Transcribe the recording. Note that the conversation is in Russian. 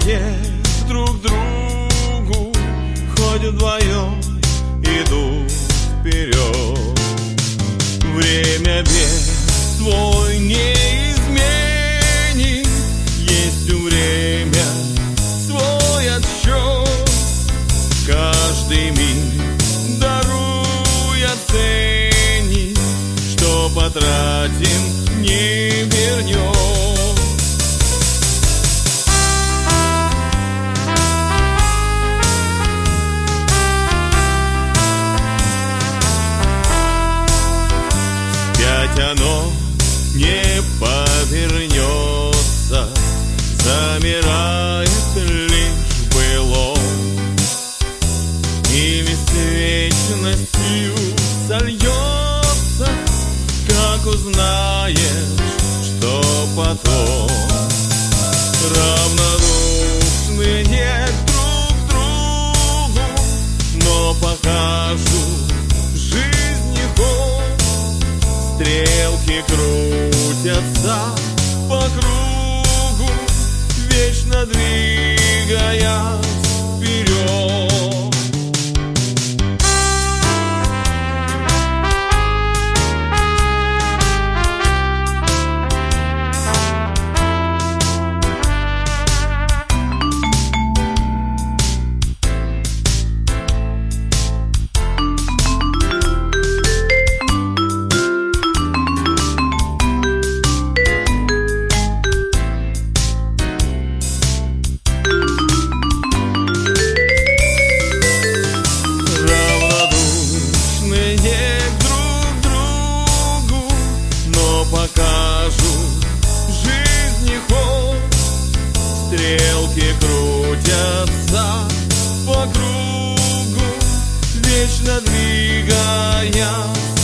всех друг к другу, хоть вдвоем идут вперед. Время без твой не изменит, есть у время свой отсчет. Каждый миг даруй, оцени, что потратим, не вернем. Оно не повернется, замирает лишь былом, и бесвечностью сольется, как узнаешь, что потом. Равнодушные друг к другу, но покажут жизни ход. Стрелки крутятся по кругу, вечно двигаясь вперед. Покажут жизни ход, стрелки крутятся по кругу, вечно двигаясь